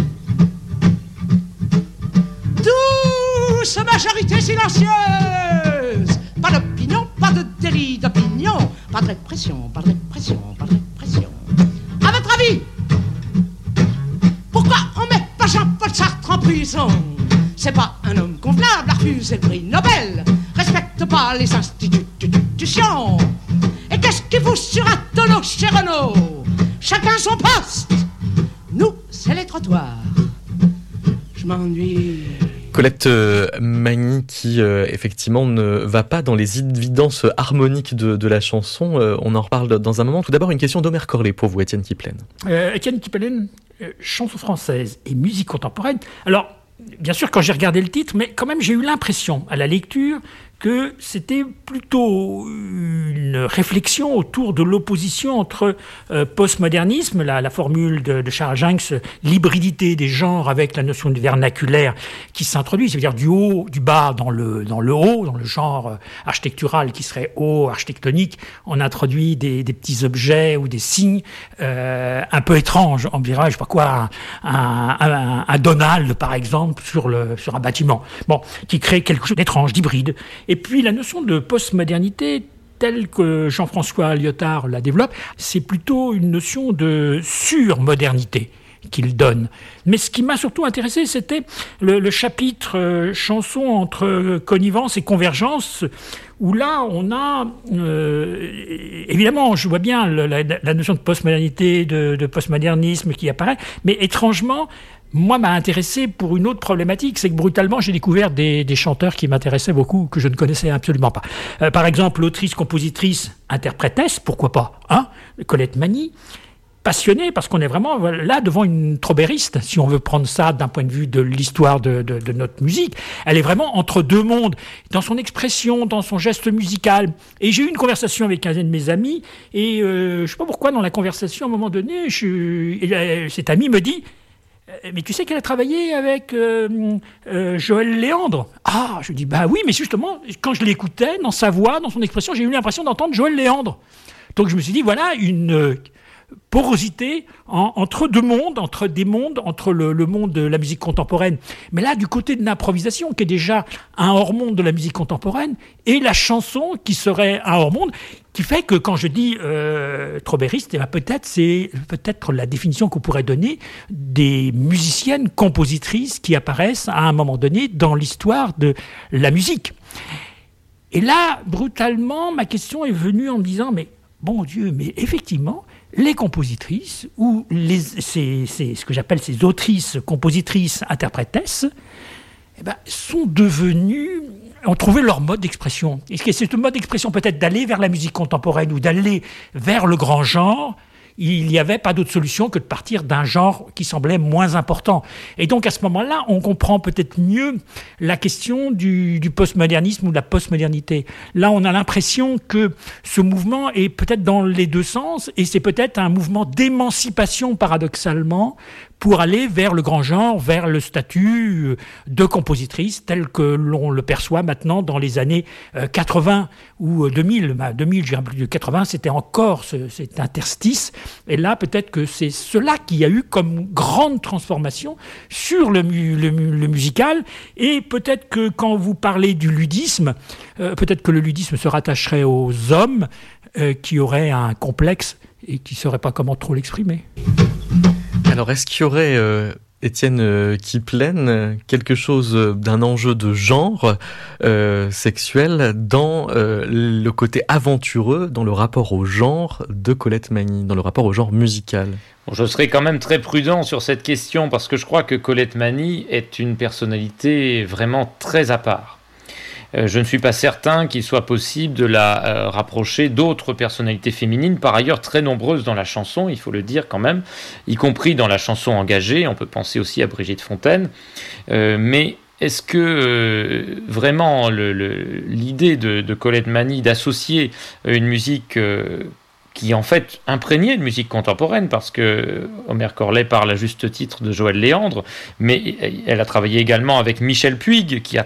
Douce majorité silencieuse. Pas d'opinion, pas de délit d'opinion. Pas de répression, pas de répression, pas de répression. À votre avis, pourquoi on met pas Jean-Paul Sartre en prison? C'est pas un homme convenable à refuser le prix Nobel. Respecte pas les institutions. Et qu'est-ce qui vous sur un tonneau chez Renault? Chacun son poste. Nous, c'est les trottoirs. Je m'ennuie. Colette Mani qui effectivement ne va pas dans les évidences harmoniques de la chanson. On en reparle dans un moment. Tout d'abord, une question d'Omer Corlet pour vous, Étienne Kiplen. Étienne Kiplen, chanson française et musique contemporaine. Alors, bien sûr, quand j'ai regardé le titre, mais quand même, j'ai eu l'impression, à la lecture, que c'était plutôt une réflexion autour de l'opposition entre postmodernisme, la formule de Charles Jeanx, l'hybridité des genres avec la notion de vernaculaire qui s'introduit, c'est-à-dire du haut, du bas dans le haut, dans le genre architectural qui serait haut, architectonique, on introduit des petits objets ou des signes un peu étranges, on dirait, je sais pas quoi, un Donald par exemple sur un bâtiment, bon, qui crée quelque chose d'étrange, d'hybride. Et puis la notion de postmodernité, telle que Jean-François Lyotard la développe, c'est plutôt une notion de surmodernité qu'il donne. Mais ce qui m'a surtout intéressé, c'était le chapitre chanson entre connivence et convergence, où là, on a... évidemment, je vois bien la notion de postmodernité, de postmodernisme qui apparaît, mais étrangement, moi, m'a intéressé pour une autre problématique, c'est que brutalement, j'ai découvert des chanteurs qui m'intéressaient beaucoup, que je ne connaissais absolument pas. Par exemple, l'autrice, compositrice, interprétesse, pourquoi pas, hein, Colette Mani, passionné parce qu'on est vraiment là devant une trobériste, si on veut prendre ça d'un point de vue de l'histoire de notre musique. Elle est vraiment entre deux mondes, dans son expression, dans son geste musical. Et j'ai eu une conversation avec un de mes amis, et je ne sais pas pourquoi, dans la conversation, à un moment donné, cet ami me dit « Mais tu sais qu'elle a travaillé avec Joël Léandre ?» Ah, je dis « Bah oui, mais justement, quand je l'écoutais, dans sa voix, dans son expression, j'ai eu l'impression d'entendre Joël Léandre. » Donc je me suis dit, voilà, une porosité entre deux mondes, entre le monde de la musique contemporaine. Mais là, du côté de l'improvisation, qui est déjà un hors-monde de la musique contemporaine, et la chanson, qui serait un hors-monde, qui fait que quand je dis trobériste, c'est peut-être la définition qu'on pourrait donner des musiciennes compositrices qui apparaissent à un moment donné dans l'histoire de la musique. Et là, brutalement, ma question est venue en me disant, mais bon Dieu, mais effectivement, les compositrices, ou c'est ce que j'appelle ces autrices, compositrices, interprétesses, sont devenues, ont trouvé leur mode d'expression. Est-ce que c'est un mode d'expression peut-être d'aller vers la musique contemporaine ou d'aller vers le grand genre? Il n'y avait pas d'autre solution que de partir d'un genre qui semblait moins important. Et donc, à ce moment-là, on comprend peut-être mieux la question du postmodernisme ou de la postmodernité. Là, on a l'impression que ce mouvement est peut-être dans les deux sens, et c'est peut-être un mouvement d'émancipation, paradoxalement, pour aller vers le grand genre, vers le statut de compositrice tel que l'on le perçoit maintenant dans les années 80 ou 2000. 2000, je dirais plus de 80, c'était encore cet interstice. Et là, peut-être que c'est cela qui a eu comme grande transformation sur le musical. Et peut-être que quand vous parlez du ludisme, peut-être que le ludisme se rattacherait aux hommes qui auraient un complexe et qui ne sauraient pas comment trop l'exprimer. Alors, est-ce qu'il y aurait, Étienne Kiplen, quelque chose d'un enjeu de genre sexuel dans le côté aventureux, dans le rapport au genre de Colette Mani, dans le rapport au genre musical? Bon, je serai quand même très prudent sur cette question parce que je crois que Colette Mani est une personnalité vraiment très à part. Je ne suis pas certain qu'il soit possible de la rapprocher d'autres personnalités féminines, par ailleurs très nombreuses dans la chanson, il faut le dire quand même, y compris dans la chanson engagée. On peut penser aussi à Brigitte Fontaine. Mais est-ce que vraiment l'idée de Colette Mani d'associer une musique qui est en fait imprégnée de musique contemporaine, parce que Omer Corlet parle à juste titre de Joël Léandre, mais elle a travaillé également avec Michel Puig, qui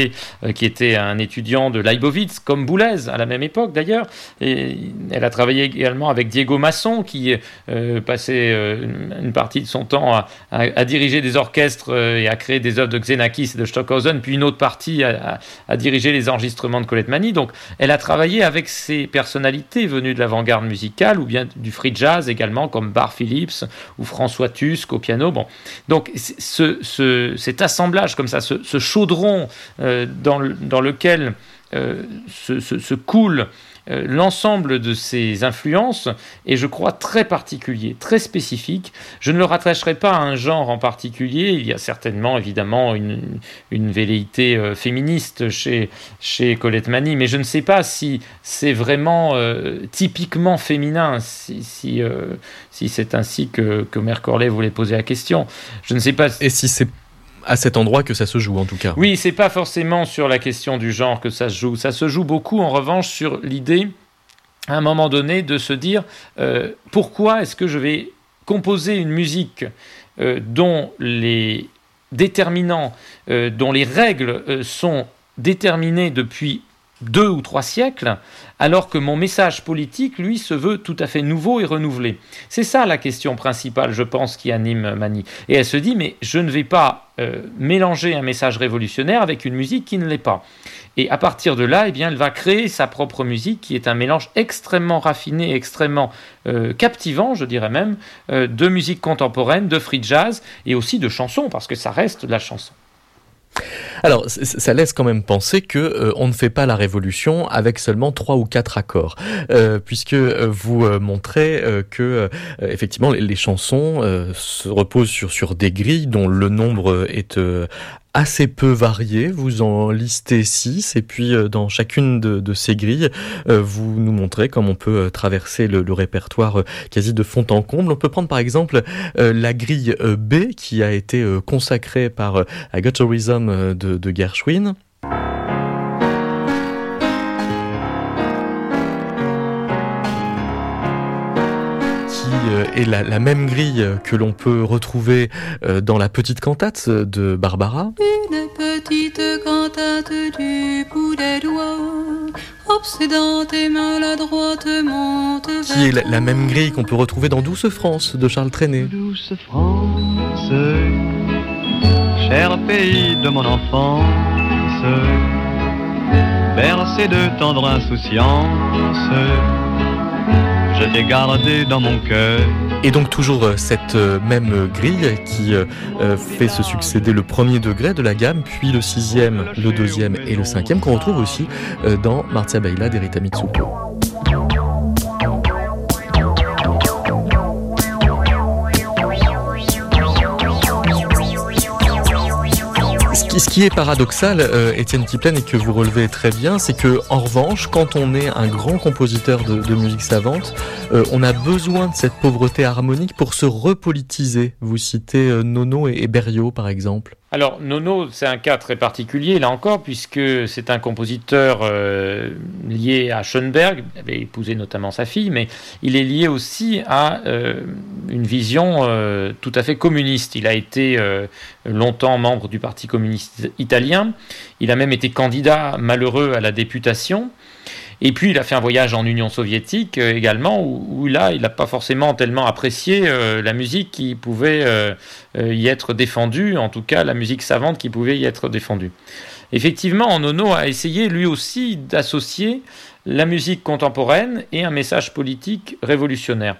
était un étudiant de Leibowitz, comme Boulez, à la même époque d'ailleurs, et elle a travaillé également avec Diego Masson, qui passait une partie de son temps à diriger des orchestres et à créer des œuvres de Xenakis et de Stockhausen, puis une autre partie à diriger les enregistrements de Colette Mani. Donc elle a travaillé avec ces personnalités venues de l'avant-garde musicale, ou bien du free jazz également, comme Bar Phillips ou François Tusk au piano. Bon. Donc cet assemblage comme ça, ce chaudron dans lequel se coule l'ensemble de ces influences est, je crois, très particulier, très spécifique. Je ne le rattacherai pas à un genre en particulier. Il y a certainement, évidemment, une velléité féministe chez Colette Mani, mais je ne sais pas si c'est vraiment typiquement féminin, si c'est ainsi que Omer Corlet voulait poser la question. Je ne sais pas. Et si c'est à cet endroit que ça se joue, en tout cas. Oui, c'est pas forcément sur la question du genre que ça se joue. Ça se joue beaucoup, en revanche, sur l'idée, à un moment donné, de se dire pourquoi est-ce que je vais composer une musique dont les déterminants, dont les règles sont déterminées depuis 2 ou 3 siècles, alors que mon message politique, lui, se veut tout à fait nouveau et renouvelé. C'est ça la question principale, je pense, qui anime Mani. Et elle se dit, mais je ne vais pas mélanger un message révolutionnaire avec une musique qui ne l'est pas. Et à partir de là, eh bien, elle va créer sa propre musique, qui est un mélange extrêmement raffiné, extrêmement captivant, je dirais même, de musique contemporaine, de free jazz, et aussi de chansons, parce que ça reste de la chanson. Alors, ça laisse quand même penser que on ne fait pas la révolution avec seulement 3 ou 4 accords, puisque vous montrez que effectivement les chansons se reposent sur des grilles dont le nombre est assez peu variés. Vous en listez 6 et puis dans chacune de ces grilles, vous nous montrez comment on peut traverser le répertoire quasi de fond en comble. On peut prendre par exemple la grille B qui a été consacrée par I Got a Rhythm de Gershwin. Et la même grille que l'on peut retrouver dans la petite cantate de Barbara. Une petite cantate du bout des doigts, obsédante et maladroitement qui est la même grille qu'on peut retrouver dans Douce France de Charles Trenet. Douce France, cher pays de mon enfance, bercé de tendre insouciance, je t'ai gardé dans mon cœur. Et donc toujours cette même grille qui fait se succéder le premier degré de la gamme, puis le 6e, le 2e et le 5e qu'on retrouve aussi dans Marzia Baila d'Erita Mitsuko. Ce qui est paradoxal, Étienne Kiplen, et que vous relevez très bien, c'est que en revanche, quand on est un grand compositeur de musique savante, on a besoin de cette pauvreté harmonique pour se repolitiser. Vous citez Nono et Berriot, par exemple. Alors, Nono, c'est un cas très particulier, là encore, puisque c'est un compositeur lié à Schoenberg, il avait épousé notamment sa fille, mais il est lié aussi à une vision tout à fait communiste. Il a été longtemps membre du Parti communiste italien, il a même été candidat malheureux à la députation. Et puis, il a fait un voyage en Union soviétique également, où là, il n'a pas forcément tellement apprécié la musique qui pouvait y être défendue, en tout cas la musique savante qui pouvait y être défendue. Effectivement, Nono a essayé lui aussi d'associer la musique contemporaine et un message politique révolutionnaire.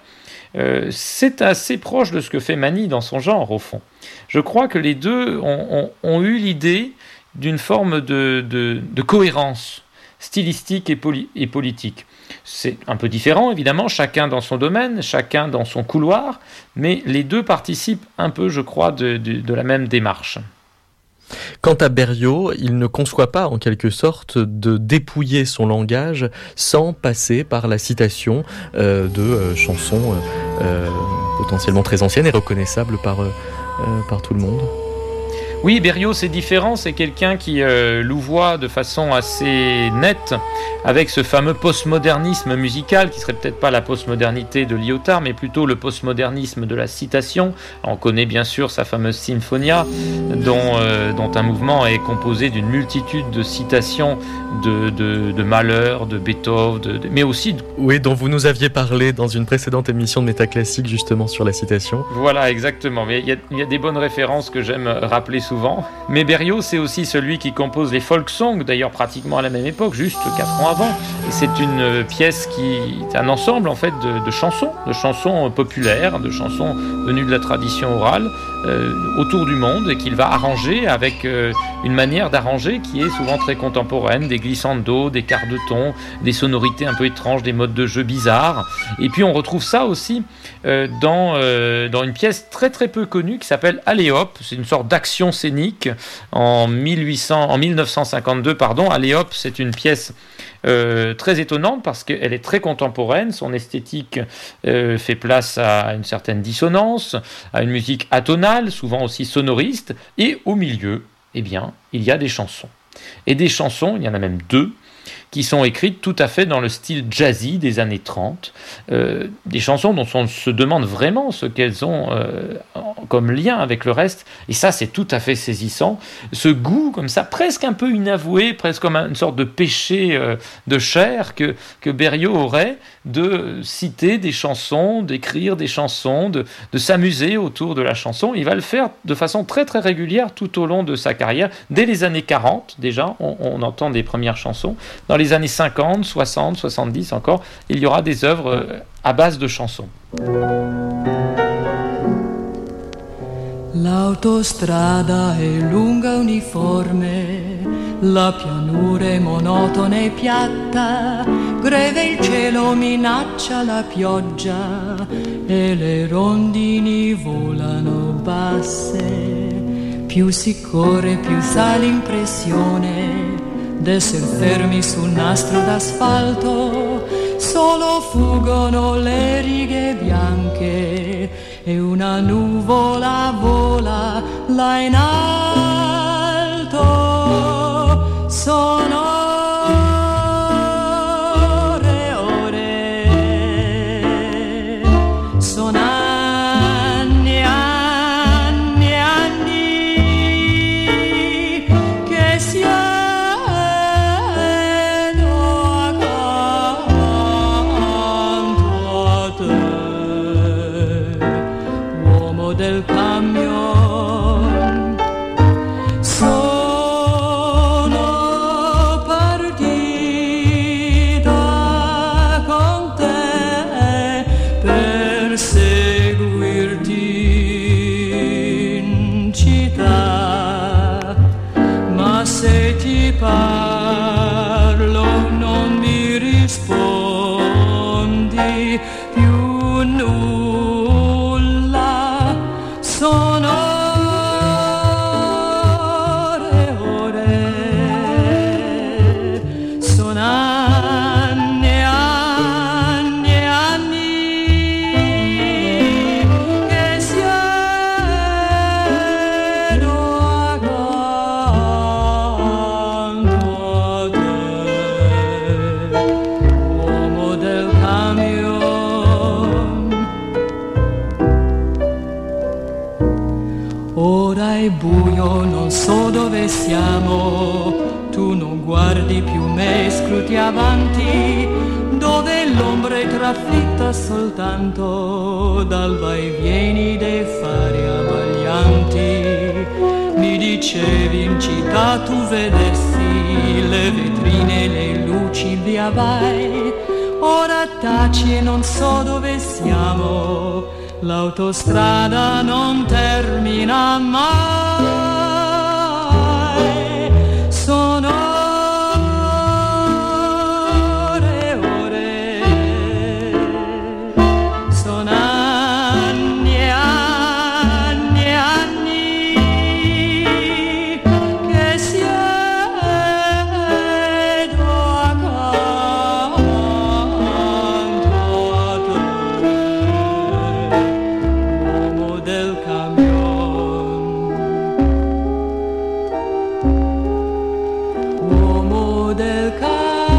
C'est assez proche de ce que fait Mani dans son genre, au fond. Je crois que les deux ont eu l'idée d'une forme de cohérence stylistique et politique. C'est un peu différent, évidemment, chacun dans son domaine, chacun dans son couloir, mais les deux participent un peu, je crois, de la même démarche. Quant à Berriot, il ne conçoit pas, en quelque sorte, de dépouiller son langage sans passer par la citation de chansons potentiellement très anciennes et reconnaissables par tout le monde. Oui, Berriot, c'est différent, c'est quelqu'un qui louvoie de façon assez nette avec ce fameux postmodernisme musical, qui serait peut-être pas la postmodernité de Lyotard, mais plutôt le postmodernisme de la citation. On connaît bien sûr sa fameuse Sinfonia, dont un mouvement est composé d'une multitude de citations de Mahler, de Beethoven, mais aussi... Oui, dont vous nous aviez parlé dans une précédente émission de Métaclassique, justement, sur la citation. Voilà, exactement. Mais il y a des bonnes références que j'aime rappeler souvent. Mais Berriot, c'est aussi celui qui compose les folk songs, d'ailleurs pratiquement à la même époque, juste 4 ans avant. Et c'est une pièce qui est un ensemble en fait de chansons populaires, de chansons venues de la tradition orale autour du monde, et qu'il va arranger avec une manière d'arranger qui est souvent très contemporaine, des glissando, des quarts de ton, des sonorités un peu étranges, des modes de jeu bizarres. Et puis on retrouve ça aussi dans une pièce très très peu connue qui s'appelle Alléop. C'est une sorte d'action scénique en 1952. Alléop, c'est une pièce très étonnante parce qu'elle est très contemporaine. Son esthétique fait place à une certaine dissonance, à une musique atonale, souvent aussi sonoriste, et au milieu, eh bien, il y a des chansons. Et des chansons, il y en a même 2, qui sont écrites tout à fait dans le style jazzy des années 30, des chansons dont on se demande vraiment ce qu'elles ont comme lien avec le reste, et ça c'est tout à fait saisissant, ce goût comme ça, presque un peu inavoué, presque comme une sorte de péché de chair que Berriot aurait de citer des chansons, d'écrire des chansons, de s'amuser autour de la chanson. Il va le faire de façon très très régulière tout au long de sa carrière. Dès les années 40 déjà, on entend des premières chansons. Dans les années 50, 60, 70 encore, il y aura des œuvres à base de chansons. L'autostrada è lunga uniforme, la pianura è monotona e piatta, greve il cielo minaccia la pioggia e le rondini volano basse. più si corre, più sa l'impressione d'esser fermi su un nastro d'asfalto. Solo fuggono le righe bianche e una nuvola vola là in alto. Sono ore, ore, sono anni, anni, anni che siedo accanto a te, uomo del camion. Sono partita con te per seguirti in città, ma se ti parlo non mi rispondi più nulla. Sono ore, ore, sono anni, anni, anni che siedo accanto a te, uomo del camion. Ora è buio, non so dove siamo, tu non guardi più me, scruti avanti, dove l'ombra è trafitta soltanto dal vai e vieni dei fari abbaglianti. Mi dicevi in città tu vedessi le vetrine, le luci, via vai. Ora taci e non so dove siamo, l'autostrada non termina mai. Sono ore, ore, sono anni, anni, anni che siedo accanto a te, uomo del camion, uomo del camion.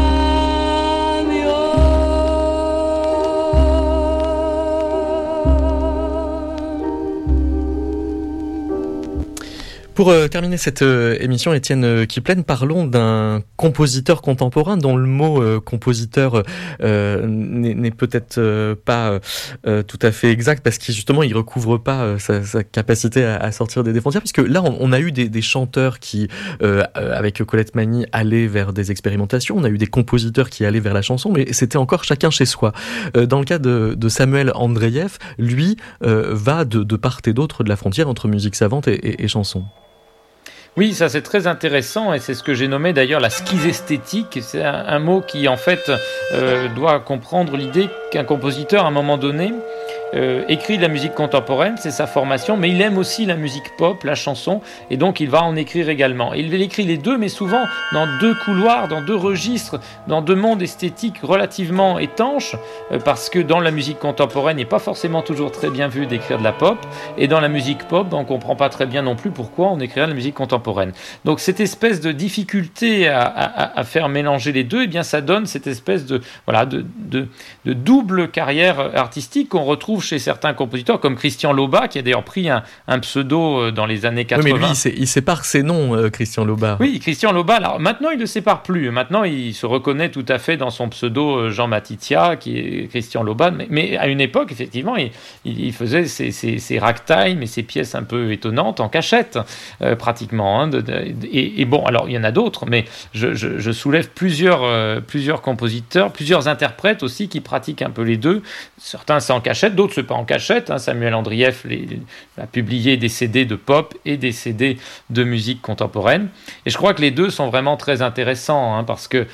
Pour terminer cette émission, Étienne Kiplen, parlons d'un compositeur contemporain dont le mot compositeur n'est peut-être pas tout à fait exact, parce qu'il justement il recouvre pas sa capacité à sortir des frontières, puisque là on a eu des chanteurs qui avec Colette Magny allaient vers des expérimentations, on a eu des compositeurs qui allaient vers la chanson, mais c'était encore chacun chez soi. Dans le cas de Samuel Andreïev, lui va de part et d'autre de la frontière entre musique savante et chanson. Oui, ça c'est très intéressant et c'est ce que j'ai nommé d'ailleurs la schizesthétique. C'est un mot qui en fait doit comprendre l'idée qu'un compositeur à un moment donné écrit de la musique contemporaine, c'est sa formation, mais il aime aussi la musique pop, la chanson, et donc il va en écrire également. Et il écrit les deux, mais souvent dans deux couloirs, dans deux registres, dans deux mondes esthétiques relativement étanches, parce que dans la musique contemporaine, il n'est pas forcément toujours très bien vu d'écrire de la pop, et dans la musique pop, on ne comprend pas très bien non plus pourquoi on écrirait de la musique contemporaine. Donc cette espèce de difficulté à faire mélanger les deux, eh bien ça donne cette espèce de double carrière artistique qu'on retrouve chez certains compositeurs comme Christian Loba, qui a d'ailleurs pris un pseudo dans les années 80. Oui, mais lui, il sépare ses noms, Christian Loba. Oui, Christian Loba, alors maintenant il ne le sépare plus. Maintenant il se reconnaît tout à fait dans son pseudo Jean Matitia, qui est Christian Loba. Mais à une époque, effectivement, il faisait ses ragtime et ses pièces un peu étonnantes en cachette, pratiquement. Hein, et bon, alors il y en a d'autres, mais je soulève plusieurs compositeurs, plusieurs interprètes aussi qui pratiquent un peu les deux. Certains c'est en cachette, d'autres d'autres, c'est pas en cachette. Samuel Andrieff a publié des CD de pop et des CD de musique contemporaine. Et je crois que les deux sont vraiment très intéressants, parce que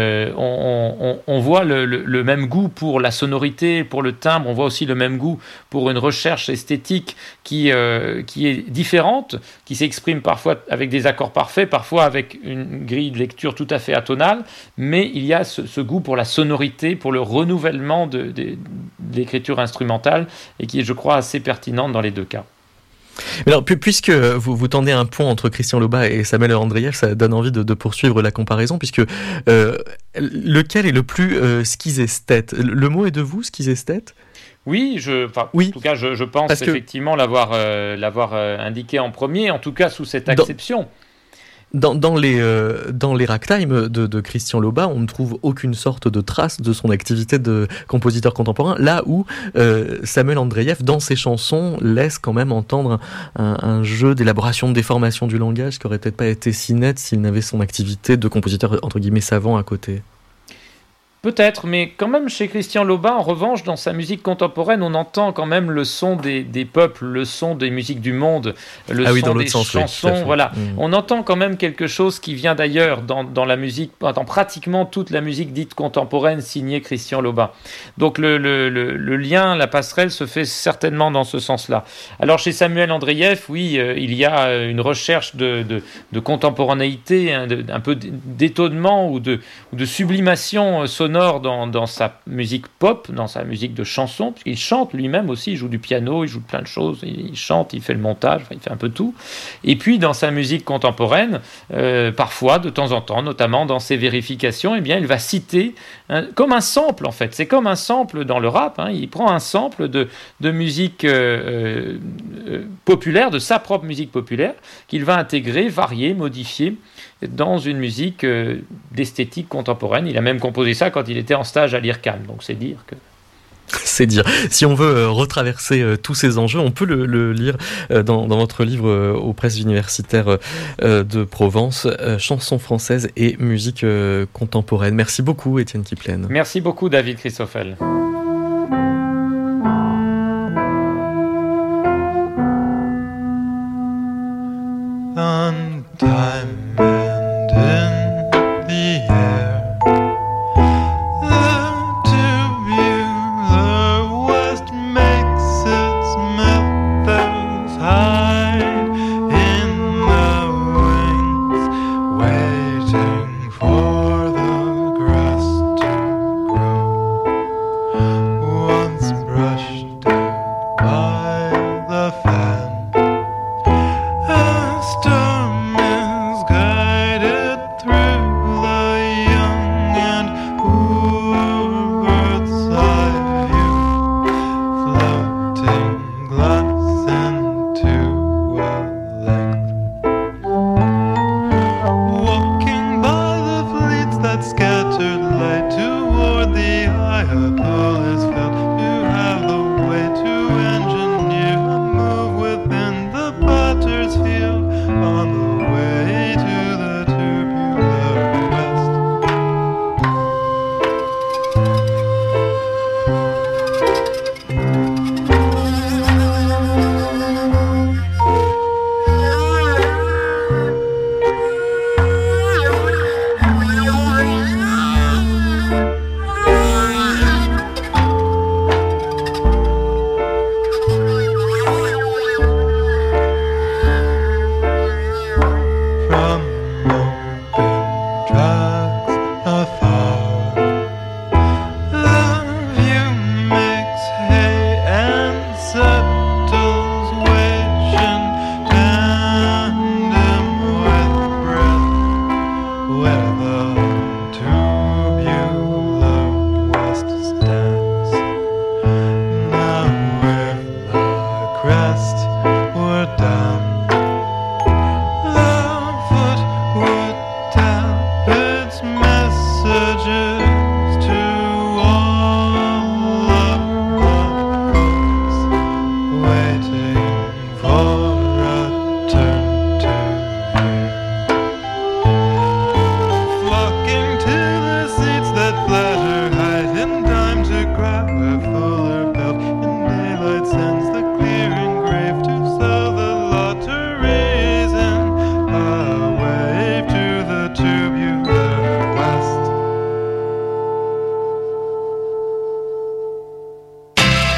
on voit le même goût pour la sonorité, pour le timbre. On voit aussi le même goût pour une recherche esthétique qui est différente, qui s'exprime parfois avec des accords parfaits, parfois avec une grille de lecture tout à fait atonale, mais il y a ce goût pour la sonorité, pour le renouvellement de l'écriture instrumentale, et qui est, je crois, assez pertinente dans les deux cas. Alors, puisque vous tendez un pont entre Christian Loba et Samuel Andrieff, ça donne envie de poursuivre la comparaison, puisque lequel est le plus schizesthète ? Le mot est de vous, schizesthète ? Oui, en tout cas, je pense effectivement l'avoir indiqué en premier, en tout cas sous cette acception. Dans les ragtime de Christian Loba, on ne trouve aucune sorte de trace de son activité de compositeur contemporain, là où Samuel Andrieff, dans ses chansons, laisse quand même entendre un jeu d'élaboration, de déformation du langage qui aurait peut-être pas été si net s'il n'avait son activité de compositeur entre guillemets savant à côté. Peut-être, mais quand même chez Christian Loba, en revanche, dans sa musique contemporaine, on entend quand même le son des peuples, le son des musiques du monde, le son des chansons. Oui, voilà. On entend quand même quelque chose qui vient d'ailleurs dans la musique, dans pratiquement toute la musique dite contemporaine signée Christian Loba. Donc le lien, la passerelle se fait certainement dans ce sens-là. Alors chez Samuel Andrieff, oui, il y a une recherche de contemporanéité, un peu d'étonnement ou de sublimation sonore dans sa musique pop, dans sa musique de chanson, puisqu'il chante lui-même aussi, il joue du piano, il joue de plein de choses, il chante, il fait le montage, il fait un peu tout. Et puis dans sa musique contemporaine, parfois, de temps en temps, notamment dans ses vérifications, eh bien, il va citer, comme un sample en fait, c'est comme un sample dans le rap, il prend un sample de musique populaire, de sa propre musique populaire, qu'il va intégrer, varier, modifier dans une musique d'esthétique contemporaine. Il a même composé ça quand il était en stage à l'IRCAM, donc c'est dire que... C'est dire. Si on veut retraverser tous ces enjeux, on peut le lire dans votre livre aux presses universitaires de Provence, chansons françaises et musique contemporaine. Merci beaucoup, Étienne Kiplen. Merci beaucoup, David Christoffel.